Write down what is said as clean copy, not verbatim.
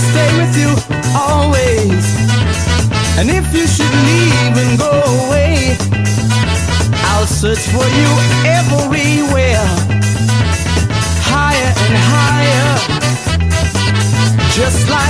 stay with you always. And if you should leave and go away, I'll search for you everywhere, higher and higher, just like